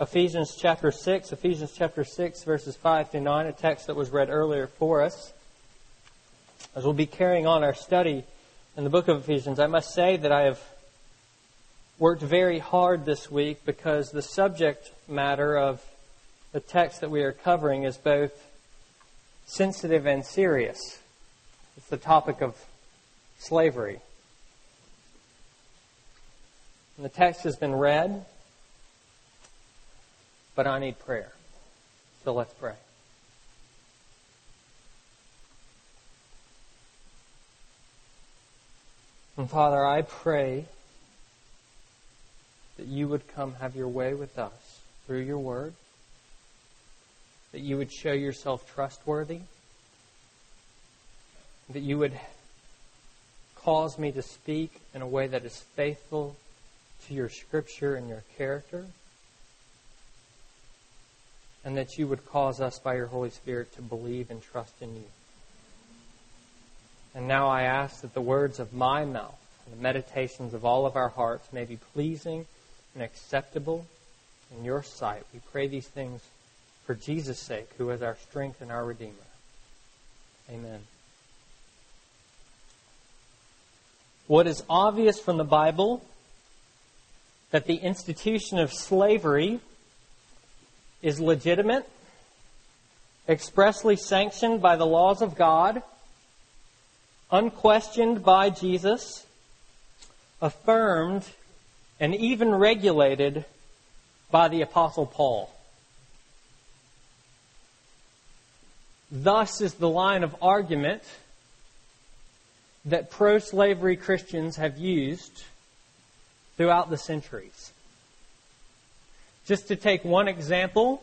Ephesians chapter 6, verses 5 through 9, a text that was read earlier for us. As we'll be carrying on our study in the book of Ephesians, I must say that I have worked very hard this week because the subject matter of the text that we are covering is both sensitive and serious. It's the topic of slavery. And the text has been read, but I need prayer. So let's pray. And Father, I pray that you would come have your way with us through your word, that you would show yourself trustworthy, that you would cause me to speak in a way that is faithful to your scripture and your character, and that you would cause us by your Holy Spirit to believe and trust in you. And now I ask that the words of my mouth and the meditations of all of our hearts may be pleasing and acceptable in your sight. We pray these things for Jesus' sake, who is our strength and our Redeemer. Amen. What is obvious from the Bible, that the institution of slavery is legitimate, expressly sanctioned by the laws of God, unquestioned by Jesus, affirmed, and even regulated by the Apostle Paul. Thus is the line of argument that pro-slavery Christians have used throughout the centuries. Just to take one example,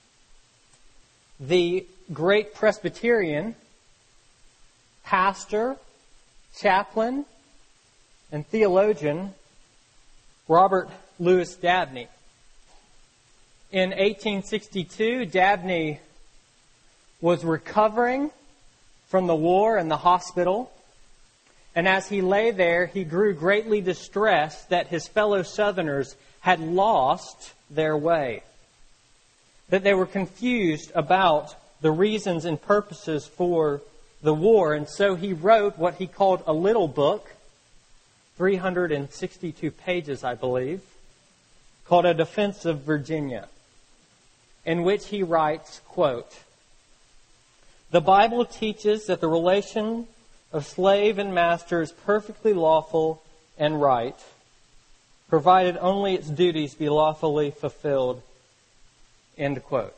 the great Presbyterian pastor, chaplain, and theologian Robert Louis Dabney. In 1862, Dabney was recovering from the war in the hospital, and as he lay there, he grew greatly distressed that his fellow Southerners had lost their way, that they were confused about the reasons and purposes for the war, and so he wrote what he called a little book, 362 pages, I believe, called A Defense of Virginia, in which he writes, quote, "The Bible teaches that the relation of slave and master is perfectly lawful and right, provided only its duties be lawfully fulfilled." End quote.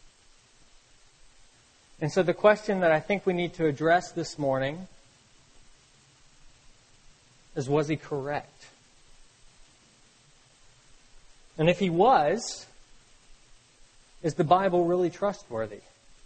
And so the question that I think we need to address this morning is, was he correct? And if he was, is the Bible really trustworthy?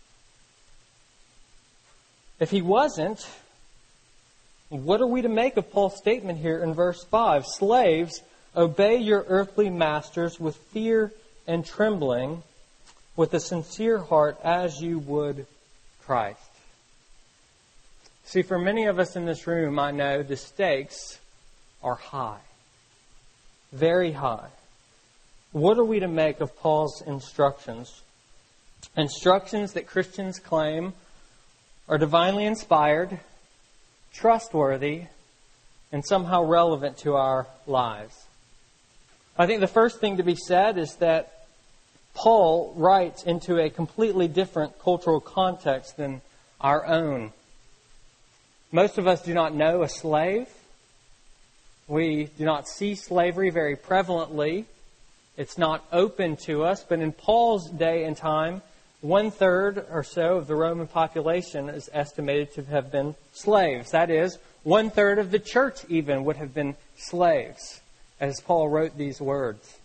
If he wasn't, what are we to make of Paul's statement here in verse 5? Slaves, obey your earthly masters with fear and trembling, with a sincere heart as you would Christ. See, for many of us in this room, I know the stakes are high. Very high. What are we to make of Paul's instructions? Instructions that Christians claim are divinely inspired, trustworthy, and somehow relevant to our lives. I think the first thing to be said is that Paul writes into a completely different cultural context than our own. Most of us do not know a slave. We do not see slavery very prevalently. It's not open to us. But in Paul's day and time, 1/3 or so of the Roman population is estimated to have been slaves. That is, 1/3 of the church even would have been slaves, as Paul wrote these words.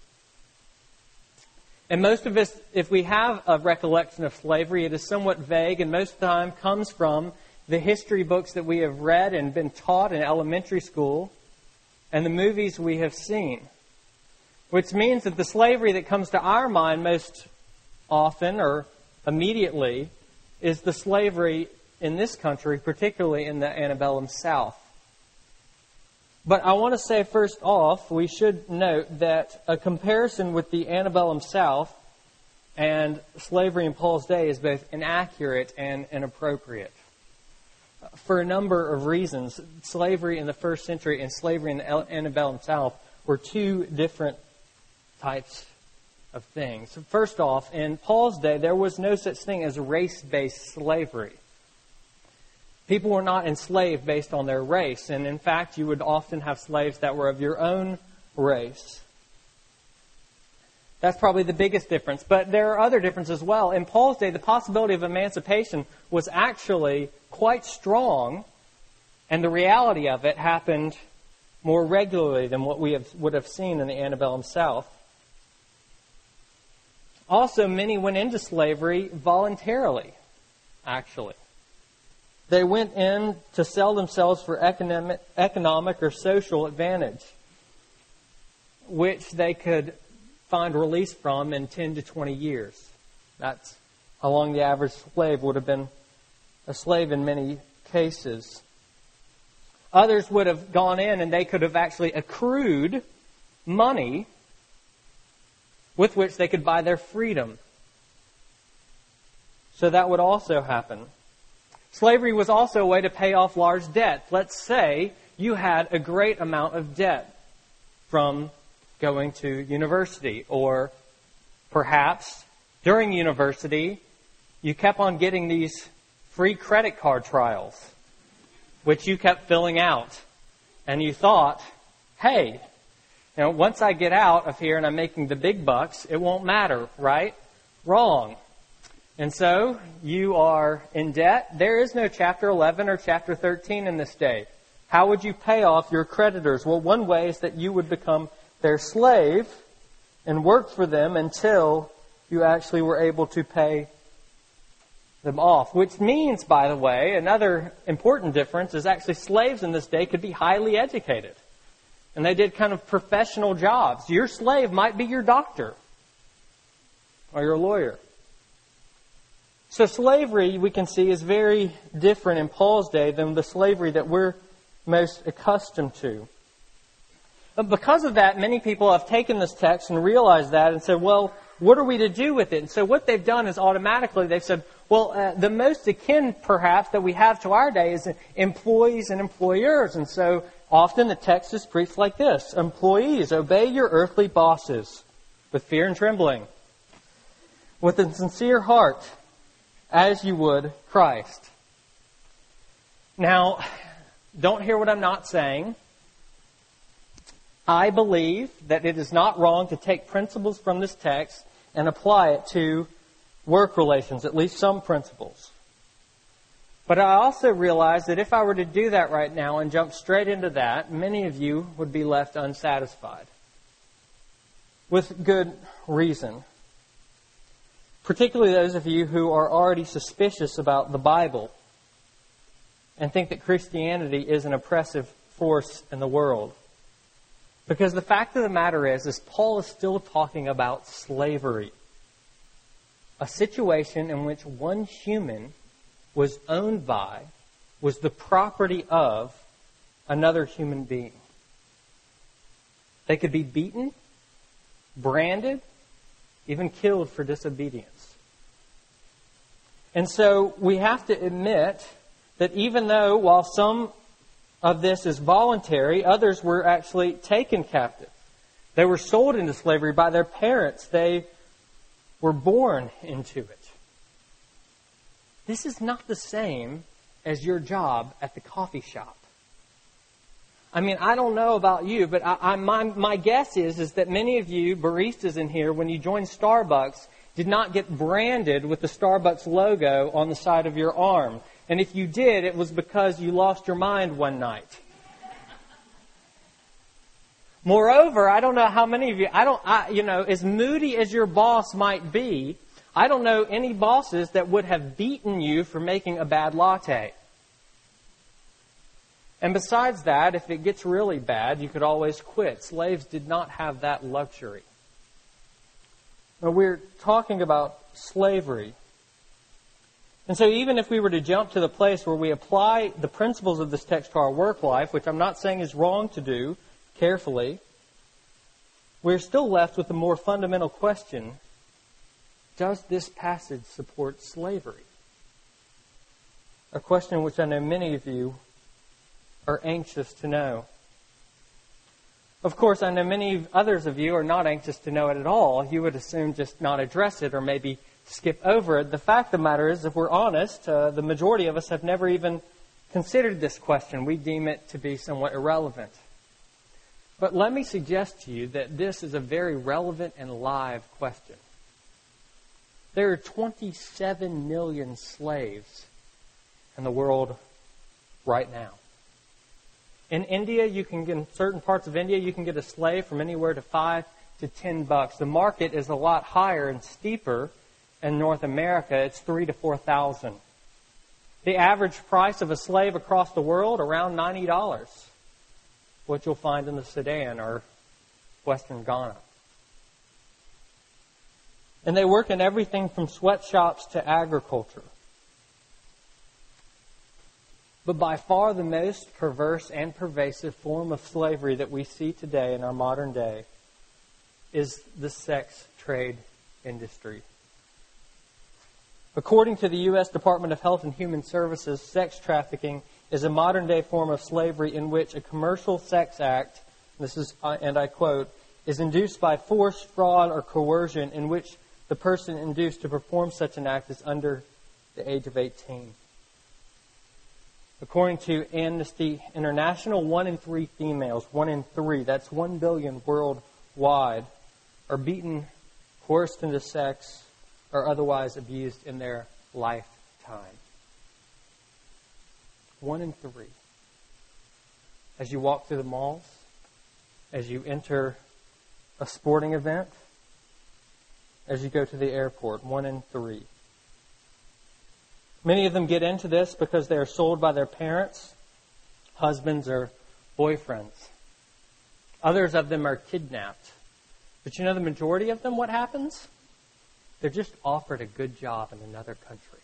And most of us, if we have a recollection of slavery, it is somewhat vague and most of the time comes from the history books that we have read and been taught in elementary school and the movies we have seen. Which means that the slavery that comes to our mind most often or immediately is the slavery in this country, particularly in the antebellum South. But I want to say first off, we should note that a comparison with the antebellum South and slavery in Paul's day is both inaccurate and inappropriate. For a number of reasons, slavery in the first century and slavery in the antebellum South were two different types of things. First off, in Paul's day, there was no such thing as race-based slavery. People were not enslaved based on their race, and in fact, you would often have slaves that were of your own race. That's probably the biggest difference, but there are other differences as well. In Paul's day, the possibility of emancipation was actually quite strong, and the reality of it happened more regularly than what we would have seen in the antebellum South. Also, many went into slavery voluntarily, actually. They went in to sell themselves for economic or social advantage, which they could find release from in 10 to 20 years. That's how long the average slave would have been a slave in many cases. Others would have gone in and they could have actually accrued money with which they could buy their freedom. So that would also happen. Slavery was also a way to pay off large debt. Let's say you had a great amount of debt from going to university, or perhaps during university you kept on getting these free credit card trials, which you kept filling out. And you thought, hey, once I get out of here and I'm making the big bucks, it won't matter, right? Wrong. And so you are in debt. There is no chapter 11 or chapter 13 in this day. How would you pay off your creditors? Well, one way is that you would become their slave and work for them until you actually were able to pay them off. Which means, by the way, another important difference is actually slaves in this day could be highly educated. And they did kind of professional jobs. Your slave might be your doctor or your lawyer. So slavery, we can see, is very different in Paul's day than the slavery that we're most accustomed to. But because of that, many people have taken this text and realized that and said, well, what are we to do with it? And so what they've done is automatically they've said, well, the most akin, perhaps, that we have to our day is employees and employers. And so often the text is preached like this: employees, obey your earthly bosses with fear and trembling, with a sincere heart, as you would Christ. Now, don't hear what I'm not saying. I believe that it is not wrong to take principles from this text and apply it to work relations, at least some principles. But I also realize that if I were to do that right now and jump straight into that, many of you would be left unsatisfied. With good reason. Particularly those of you who are already suspicious about the Bible and think that Christianity is an oppressive force in the world. Because the fact of the matter is Paul is still talking about slavery. A situation in which one human was owned by, was the property of, another human being. They could be beaten, branded, even killed for disobedience. And so we have to admit that even though, while some of this is voluntary, others were actually taken captive. They were sold into slavery by their parents. They were born into it. This is not the same as your job at the coffee shop. I mean, I don't know about you, but my guess is that many of you baristas in here, when you joined Starbucks, did not get branded with the Starbucks logo on the side of your arm. And if you did, it was because you lost your mind one night. Moreover, I don't know how many of you, as moody as your boss might be, I don't know any bosses that would have beaten you for making a bad latte. And besides that, if it gets really bad, you could always quit. Slaves did not have that luxury. Now, we're talking about slavery. And so even if we were to jump to the place where we apply the principles of this text to our work life, which I'm not saying is wrong to do carefully, we're still left with a more fundamental question does this passage support slavery? A question which I know many of you are anxious to know. Of course, I know many others of you are not anxious to know it at all. You would assume just not address it or maybe skip over it. The fact of the matter is, if we're honest, the majority of us have never even considered this question. We deem it to be somewhat irrelevant. But let me suggest to you that this is a very relevant and live question. There are 27 million slaves in the world right now. In India, in certain parts of India, you can get a slave from anywhere to $5 to $10. The market is a lot higher and steeper in North America. It's $3,000 to $4,000. The average price of a slave across the world, around $90, what you'll find in the Sudan or Western Ghana. And they work in everything from sweatshops to agriculture. But by far the most perverse and pervasive form of slavery that we see today in our modern day is the sex trade industry. According to the U.S. Department of Health and Human Services, sex trafficking is a modern-day form of slavery in which a commercial sex act, this is, and I quote, is induced by force, fraud, or coercion in which the person induced to perform such an act is under the age of 18. According to Amnesty International, 1 in 3 females, 1 in 3, that's 1 billion worldwide, are beaten, coerced into sex, or otherwise abused in their lifetime. 1 in 3. As you walk through the malls, as you enter a sporting event, as you go to the airport, 1 in 3. Many of them get into this because they are sold by their parents, husbands, or boyfriends. Others of them are kidnapped. But you know the majority of them, what happens? They're just offered a good job in another country.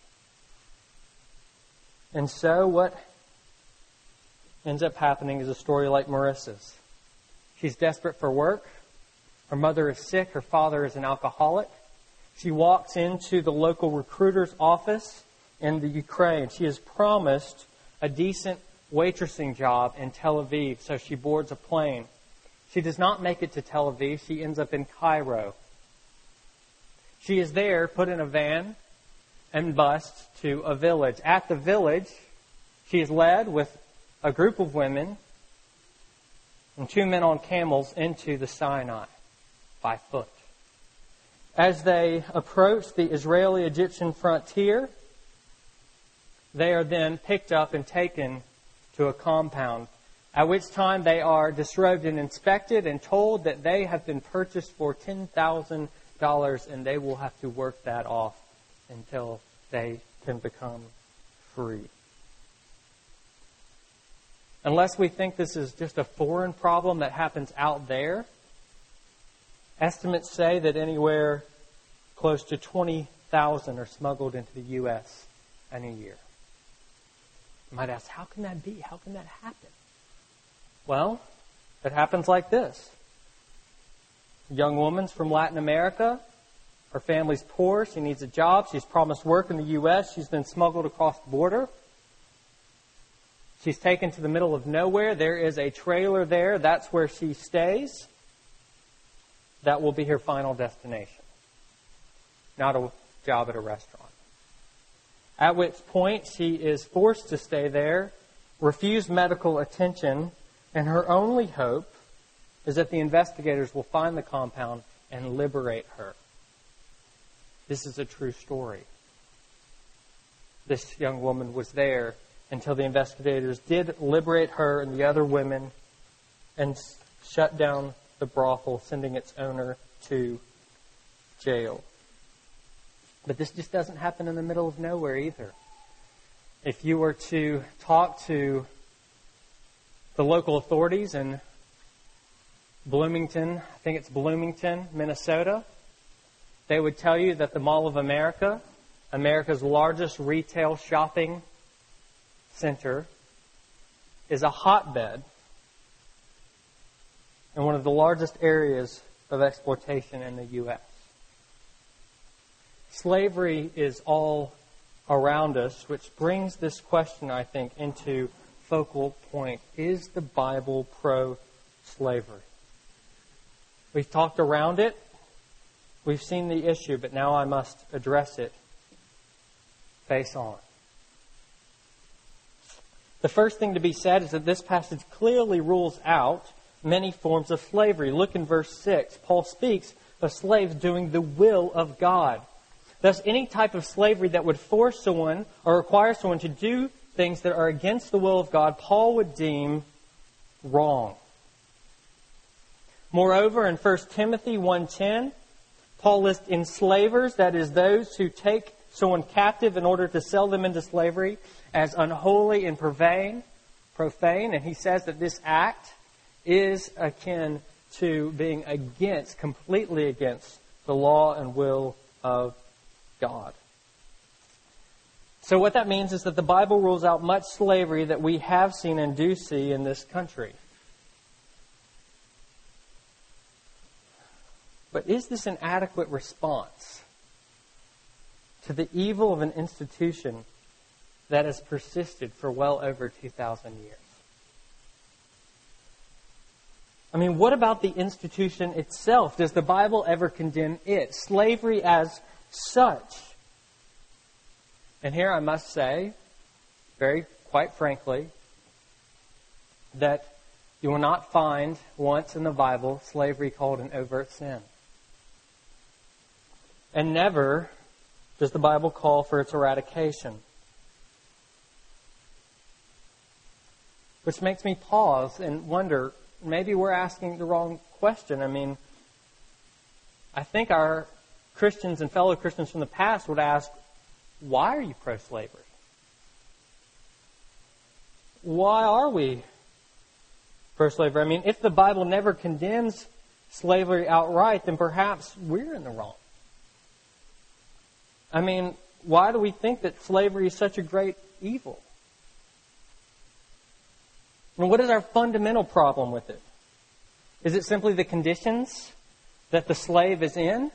And so what ends up happening is a story like Marissa's. She's desperate for work. Her mother is sick. Her father is an alcoholic. She walks into the local recruiter's office in the Ukraine. She is promised a decent waitressing job in Tel Aviv, so she boards a plane. She does not make it to Tel Aviv. She ends up in Cairo. She is there, put in a van, and bused to a village. At the village, she is led with a group of women and 2 men on camels into the Sinai by foot. As they approach the Israeli-Egyptian frontier, they are then picked up and taken to a compound, at which time they are disrobed and inspected and told that they have been purchased for $10,000 and they will have to work that off until they can become free. Unless we think this is just a foreign problem that happens out there, estimates say that anywhere close to 20,000 are smuggled into the U.S. in a year. You might ask, how can that be? How can that happen? Well, it happens like this. A young woman's from Latin America. Her family's poor. She needs a job. She's promised work in the U.S. She's been smuggled across the border. She's taken to the middle of nowhere. There is a trailer there. That's where she stays. That will be her final destination. Not a job at a restaurant. At which point she is forced to stay there, refuse medical attention, and her only hope is that the investigators will find the compound and liberate her. This is a true story. This young woman was there until the investigators did liberate her and the other women and shut down the brothel, sending its owner to jail. But this just doesn't happen in the middle of nowhere either. If you were to talk to the local authorities in Bloomington, I think it's Bloomington, Minnesota, they would tell you that the Mall of America, America's largest retail shopping center, is a hotbed and one of the largest areas of exploitation in the U.S. slavery is all around us, which brings this question, I think, into focal point. Is the Bible pro-slavery? We've talked around it. We've seen the issue, but now I must address it face on. The first thing to be said is that this passage clearly rules out many forms of slavery. Look in verse 6. Paul speaks of slaves doing the will of God. Thus, any type of slavery that would force someone or require someone to do things that are against the will of God, Paul would deem wrong. Moreover, in 1 Timothy 1:10, Paul lists enslavers, that is, those who take someone captive in order to sell them into slavery, as unholy and profane. And he says that this act is akin to being completely against the law and will of God. So what that means is that the Bible rules out much slavery that we have seen and do see in this country. But is this an adequate response to the evil of an institution that has persisted for well over 2,000 years? I mean, what about the institution itself? Does the Bible ever condemn it? Slavery as such. And here I must say, quite frankly, that you will not find once in the Bible slavery called an overt sin. And never does the Bible call for its eradication. Which makes me pause and wonder, maybe we're asking the wrong question. I mean, I think our Christians and fellow Christians from the past would ask, why are you pro-slavery? Why are we pro-slavery? I mean, if the Bible never condemns slavery outright, then perhaps we're in the wrong. I mean, why do we think that slavery is such a great evil? And what is our fundamental problem with it? Is it simply the conditions that the slave is in?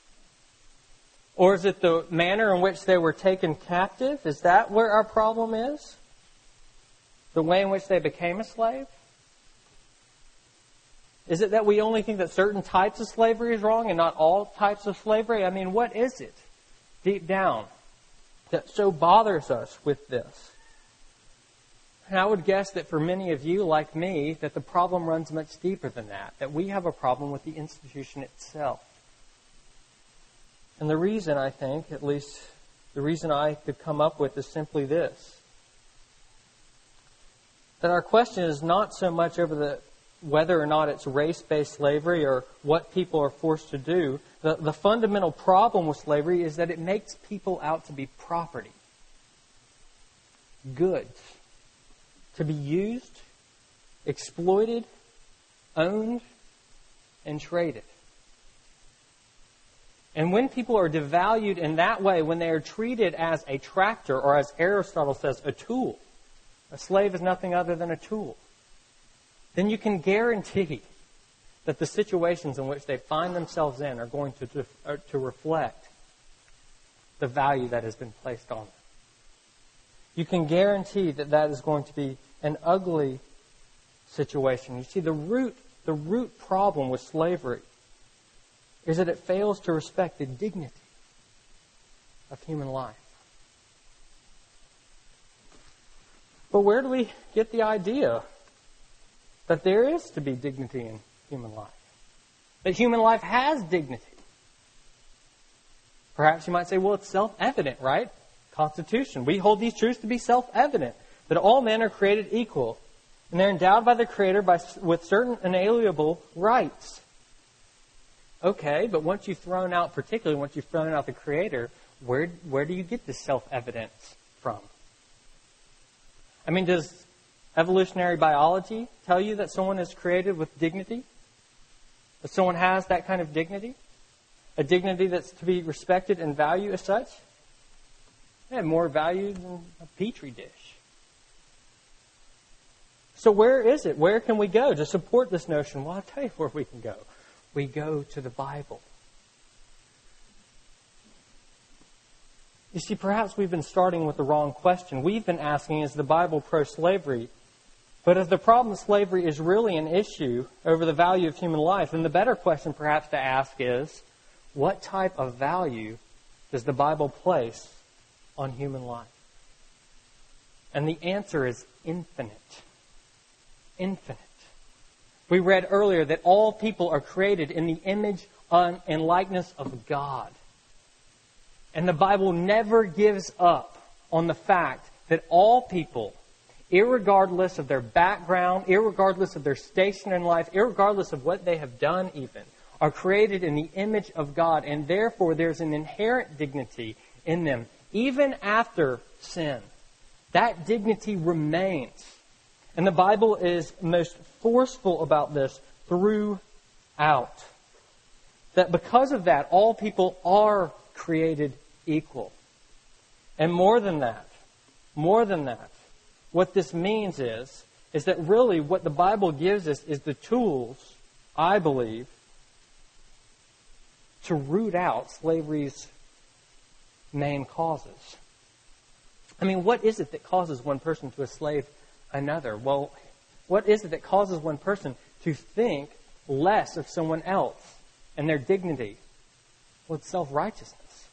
Or is it the manner in which they were taken captive? Is that where our problem is? The way in which they became a slave? Is it that we only think that certain types of slavery is wrong and not all types of slavery? I mean, what is it deep down that so bothers us with this? And I would guess that for many of you, like me, that the problem runs much deeper than that we have a problem with the institution itself. And the reason, I think, at least the reason I could come up with is simply this. That our question is not so much over whether or not it's race-based slavery or what people are forced to do. The fundamental problem with slavery is that it makes people out to be property, goods, to be used, exploited, owned, and traded. And when people are devalued in that way, when they are treated as a tractor, or as Aristotle says, a tool, a slave is nothing other than a tool, then you can guarantee that the situations in which they find themselves in are going to reflect the value that has been placed on them. You can guarantee that that is going to be an ugly situation. You see, the root problem with slavery is that it fails to respect the dignity of human life. But where do we get the idea that there is to be dignity in human life? That human life has dignity? Perhaps you might say, well, it's self-evident, right? Constitution. We hold these truths to be self-evident, that all men are created equal, and they're endowed by the Creator with certain inalienable rights. Okay, but once you've thrown out the Creator, where do you get this self-evidence from? I mean, does evolutionary biology tell you that someone is created with dignity? That someone has that kind of dignity? A dignity that's to be respected and valued as such? They have more value than a petri dish. So where is it? Where can we go to support this notion? Well, I'll tell you where we can go. We go to the Bible. You see, perhaps we've been starting with the wrong question. We've been asking, is the Bible pro-slavery? But if the problem of slavery is really an issue over the value of human life, then the better question perhaps to ask is, what type of value does the Bible place on human life? And the answer is infinite. Infinite. We read earlier that all people are created in the image and likeness of God. And the Bible never gives up on the fact that all people, irregardless of their background, irregardless of their station in life, irregardless of what they have done even, are created in the image of God. And therefore there's an inherent dignity in them. Even after sin, that dignity remains. And the Bible is most forceful about this throughout. That because of that, all people are created equal. And more than that, what this means is that really what the Bible gives us is the tools, I believe, to root out slavery's main causes. I mean, what is it that causes one person to enslave another? Well, what is it that causes one person to think less of someone else and their dignity? Well, it's self-righteousness.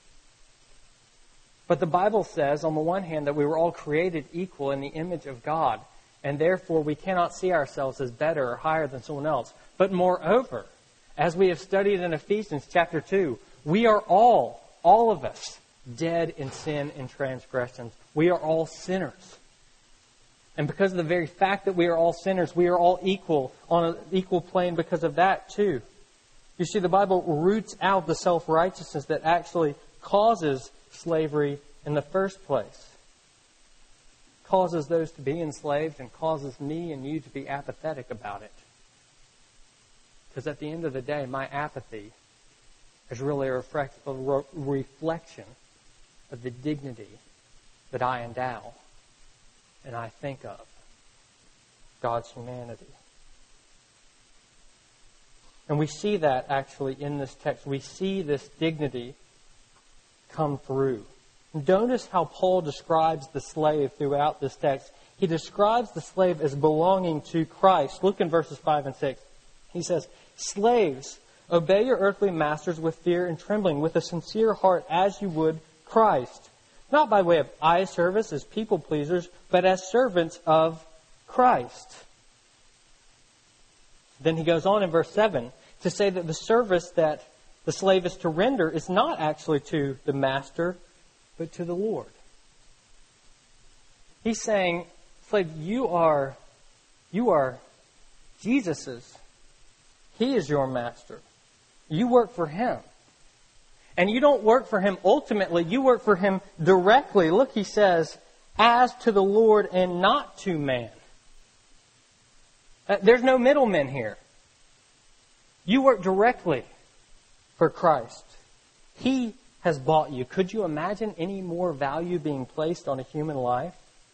But the Bible says, on the one hand, that we were all created equal in the image of God, and therefore we cannot see ourselves as better or higher than someone else. But moreover, as we have studied in Ephesians chapter 2, we are all of us, dead in sin and transgressions. We are all sinners. And because of the very fact that we are all sinners, we are all equal on an equal plane because of that too. You see, the Bible roots out the self-righteousness that actually causes slavery in the first place. Causes those to be enslaved and causes me and you to be apathetic about it. Because at the end of the day, my apathy is really a reflection of the dignity that I endow and I think of God's humanity. And we see that actually in this text. We see this dignity come through. Notice how Paul describes the slave throughout this text. He describes the slave as belonging to Christ. Look in verses 5 and 6. He says, "Slaves, obey your earthly masters with fear and trembling, with a sincere heart as you would Christ. Not by way of eye service as people pleasers, but as servants of Christ." Then he goes on in verse 7 to say that the service that the slave is to render is not actually to the master, but to the Lord. He's saying, slave, you are Jesus's. He is your master. You work for Him. And you don't work for Him ultimately, you work for Him directly. Look, he says, as to the Lord and not to man. There's no middlemen here. You work directly for Christ. He has bought you. Could you imagine any more value being placed on a human life?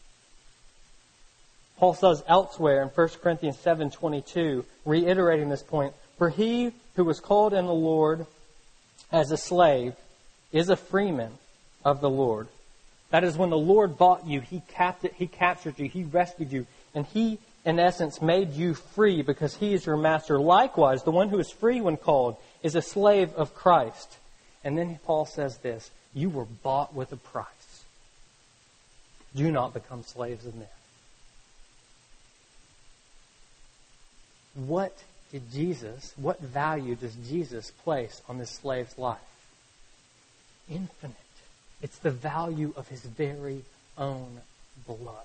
Paul says elsewhere in 1 Corinthians 7:22, reiterating this point, "For he who was called in the Lord as a slave is a freeman of the Lord." That is, when the Lord bought you, He captured you, He rescued you, and He, in essence, made you free because He is your master. Likewise, the one who is free when called is a slave of Christ. And then Paul says this, "You were bought with a price. Do not become slaves of men." What value does Jesus place on this slave's life? Infinite. It's the value of His very own blood.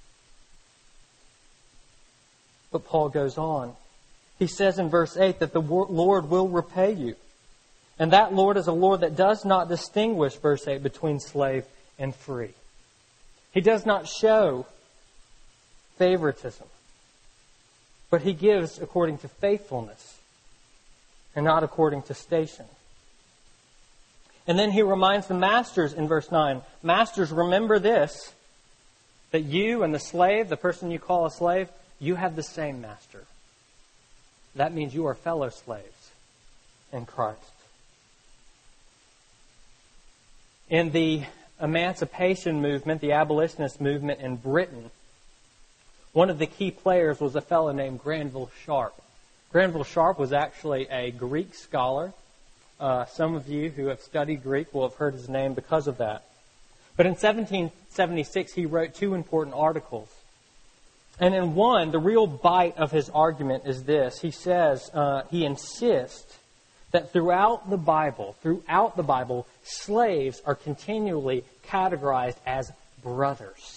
But Paul goes on. He says in verse 8 that the Lord will repay you. And that Lord is a Lord that does not distinguish, verse 8, between slave and free. He does not show favoritism. But He gives according to faithfulness and not according to station. And then He reminds the masters in verse 9, "Masters, remember this, that you and the slave, the person you call a slave, you have the same master." That means you are fellow slaves in Christ. In the emancipation movement, the abolitionist movement in Britain, one of the key players was a fellow named Granville Sharp. Granville Sharp was actually a Greek scholar. Some of you who have studied Greek will have heard his name because of that. But in 1776, he wrote 2 important articles. And in one, the real bite of his argument is this. He says, he insists that throughout the Bible, slaves are continually categorized as brothers.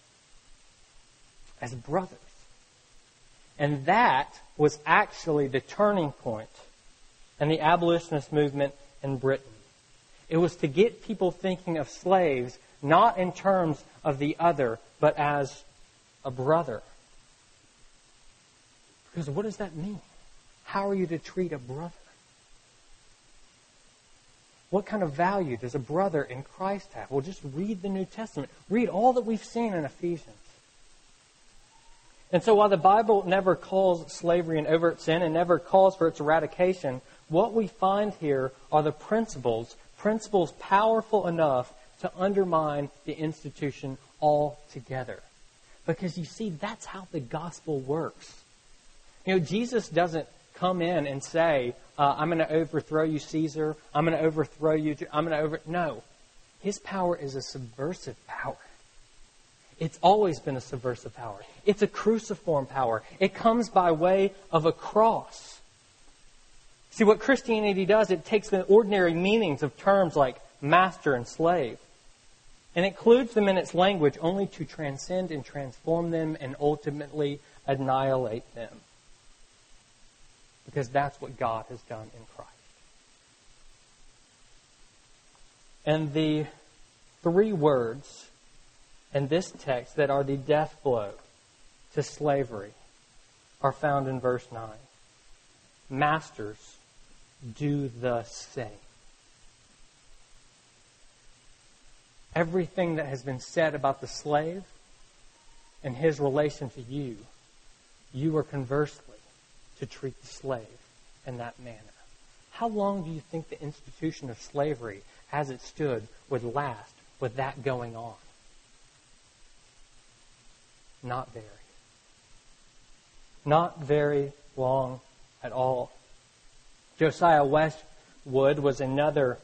As brothers. And that was actually the turning point in the abolitionist movement in Britain. It was to get people thinking of slaves not in terms of the other, but as a brother. Because what does that mean? How are you to treat a brother? What kind of value does a brother in Christ have? Well, just read the New Testament. Read all that we've seen in Ephesians. And so while the Bible never calls slavery an overt sin and never calls for its eradication, what we find here are the principles powerful enough to undermine the institution altogether. Because you see, that's how the gospel works. You know, Jesus doesn't come in and say, I'm going to overthrow you, Caesar. I'm going to overthrow you. No. His power is a subversive power. It's always been a subversive power. It's a cruciform power. It comes by way of a cross. See, what Christianity does, it takes the ordinary meanings of terms like master and slave and includes them in its language only to transcend and transform them and ultimately annihilate them. Because that's what God has done in Christ. And the 3 words in this text that are the death blow to slavery are found in verse 9. Masters, do the same. Everything that has been said about the slave and his relation to you, you are conversely to treat the slave in that manner. How long do you think the institution of slavery, as it stood, would last with that going on? Not very. Not very long at all. Josiah Westwood was another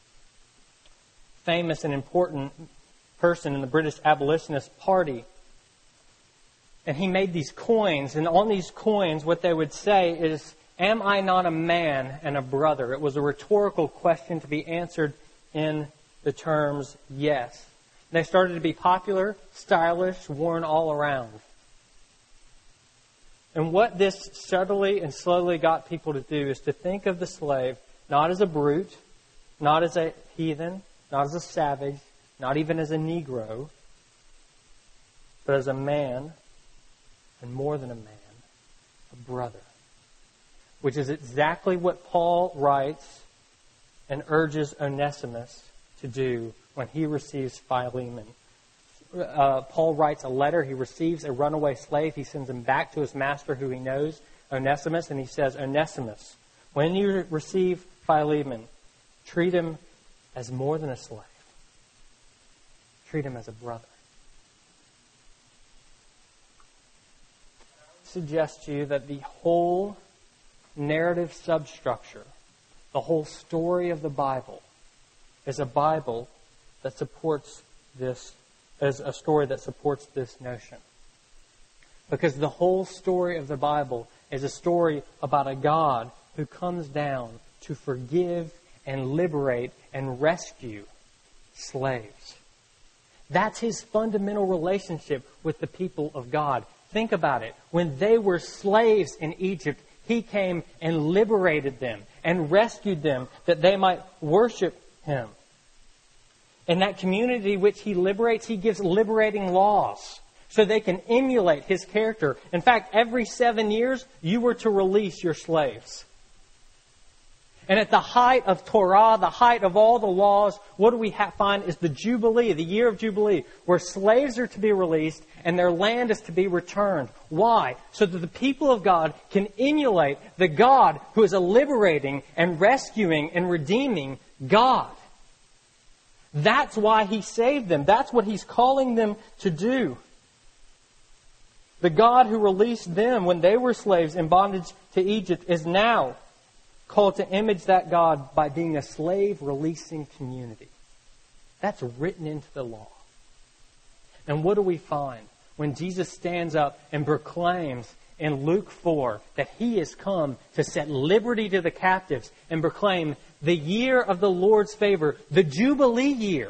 famous and important person in the British Abolitionist Party. And he made these coins, and on these coins what they would say is, am I not a man and a brother? It was a rhetorical question to be answered in the terms yes. They started to be popular, stylish, worn all around. And what this subtly and slowly got people to do is to think of the slave not as a brute, not as a heathen, not as a savage, not even as a Negro, but as a man, and more than a man, a brother. Which is exactly what Paul writes and urges Onesimus to do when he receives Philemon. Paul writes a letter. He receives a runaway slave. He sends him back to his master who he knows, Onesimus, and he says, Onesimus, when you receive Philemon, treat him as more than a slave. Treat him as a brother. I suggest to you that the whole narrative substructure, the whole story of the Bible, is a Bible that supports this, as a story that supports this notion. Because the whole story of the Bible is a story about a God who comes down to forgive and liberate and rescue slaves. That's his fundamental relationship with the people of God. Think about it. When they were slaves in Egypt, he came and liberated them and rescued them that they might worship him. In that community which he liberates, he gives liberating laws so they can emulate his character. In fact, every 7 years, you were to release your slaves. And at the height of Torah, the height of all the laws, what do we find is the Jubilee, the year of Jubilee, where slaves are to be released and their land is to be returned. Why? So that the people of God can emulate the God who is a liberating and rescuing and redeeming God. That's why He saved them. That's what He's calling them to do. The God who released them when they were slaves in bondage to Egypt is now called to image that God by being a slave-releasing community. That's written into the law. And what do we find when Jesus stands up and proclaims in Luke 4 that He has come to set liberty to the captives and proclaim the year of the Lord's favor, the Jubilee year?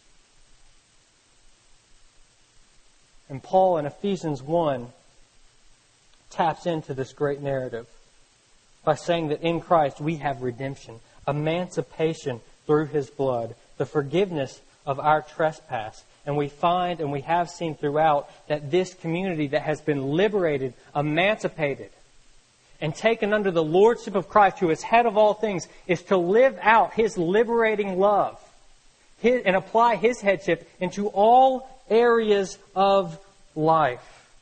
And Paul in Ephesians 1 taps into this great narrative by saying that in Christ we have redemption, emancipation through His blood, the forgiveness of our trespass. And we find and we have seen throughout that this community that has been liberated, emancipated, and taken under the lordship of Christ, who is head of all things, is to live out His liberating love and apply His headship into all areas of life.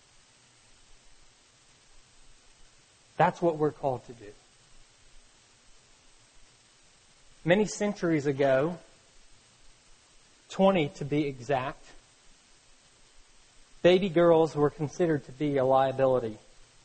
That's what we're called to do. Many centuries ago, 20 to be exact, baby girls were considered to be a liability.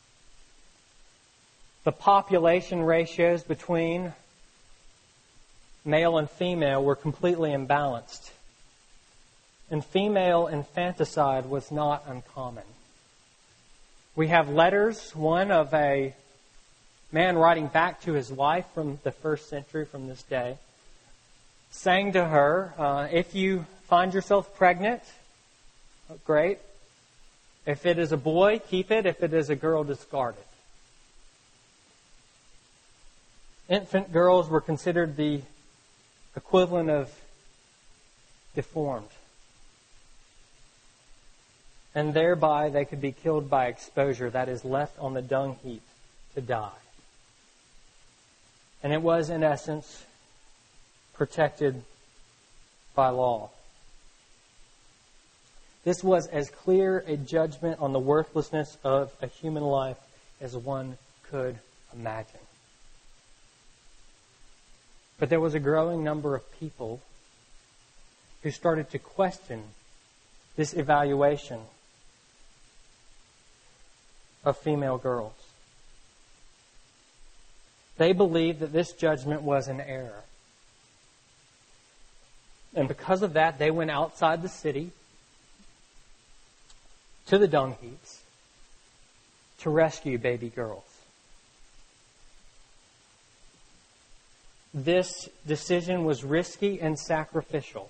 The population ratios between male and female were completely imbalanced. And female infanticide was not uncommon. We have letters, one of a man writing back to his wife from the first century, from this day, saying to her, if you find yourself pregnant, great. If it is a boy, keep it. If it is a girl, discard it. Infant girls were considered the equivalent of deformed. And thereby they could be killed by exposure, that is, left on the dung heap to die. And it was, in essence, protected by law. This was as clear a judgment on the worthlessness of a human life as one could imagine. But there was a growing number of people who started to question this evaluation of female girls. They believed that this judgment was an error. And because of that, they went outside the city to the dung heaps to rescue baby girls. This decision was risky and sacrificial.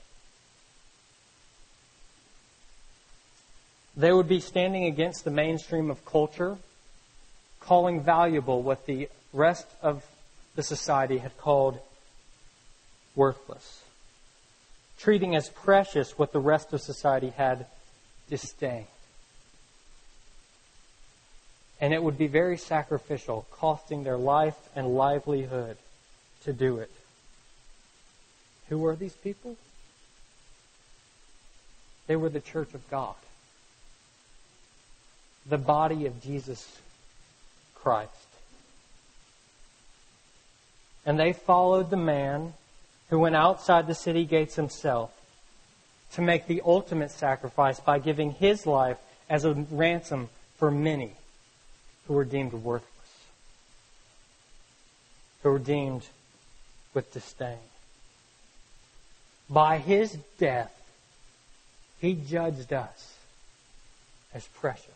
They would be standing against the mainstream of culture, calling valuable what the rest of the society had called worthless, treating as precious what the rest of society had disdained. And it would be very sacrificial, costing their life and livelihood to do it. Who were these people? They were the church of God, the body of Jesus Christ. And they followed the man who went outside the city gates himself to make the ultimate sacrifice by giving his life as a ransom for many who were deemed worthless, who were deemed with disdain. By his death, he judged us as precious.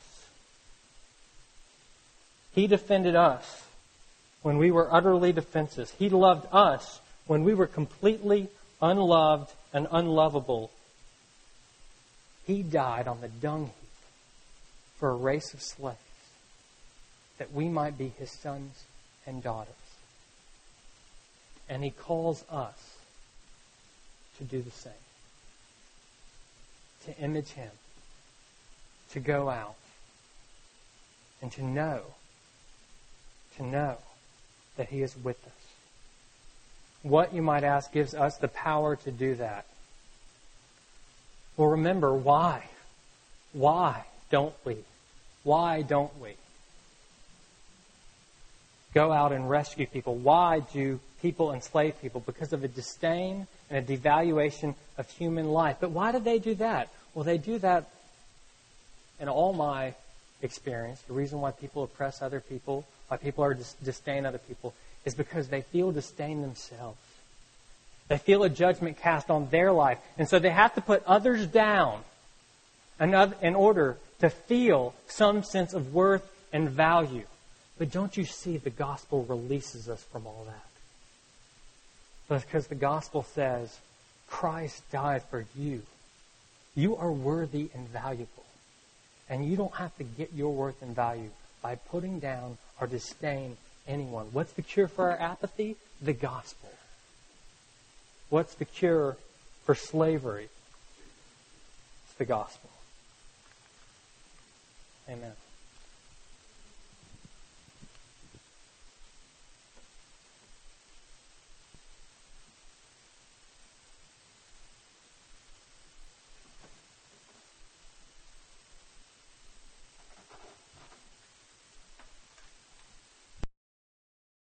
He defended us when we were utterly defenseless. He loved us when we were completely unloved and unlovable. He died on the dung heap for a race of slaves, that we might be his sons and daughters. And he calls us to do the same. To image him. To go out. And to know that he is with us. What, you might ask, gives us the power to do that? Well, remember, why? Why don't we? Why don't we go out and rescue people? Why do people enslave people? Because of a disdain and a devaluation of human life. But why do they do that? Well, they do that, in all my experience, the reason why people oppress other people, why people are disdain other people, is because they feel disdain themselves. They feel a judgment cast on their life. And so they have to put others down in order to feel some sense of worth and value. But don't you see the gospel releases us from all that? Because the gospel says, Christ died for you. You are worthy and valuable. And you don't have to get your worth and value by putting down or disdain anyone. What's the cure for our apathy? The gospel. What's the cure for slavery? It's the gospel. Amen.